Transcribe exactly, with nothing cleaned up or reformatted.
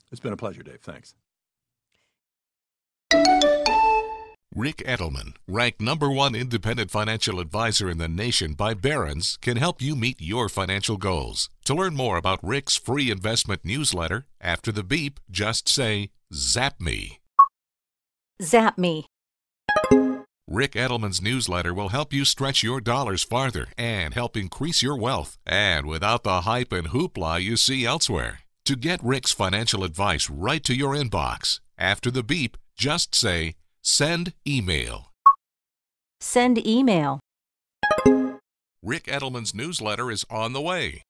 It's been a pleasure, Dave. Thanks. Ric Edelman, ranked number one independent financial advisor in the nation by Barron's, can help you meet your financial goals. To learn more about Ric's free investment newsletter, after the beep, just say, Zap me. Zap me. Ric Edelman's newsletter will help you stretch your dollars farther and help increase your wealth, and without the hype and hoopla you see elsewhere. To get Ric's financial advice right to your inbox, after the beep, just say, Send email. Send email. Ric Edelman's newsletter is on the way.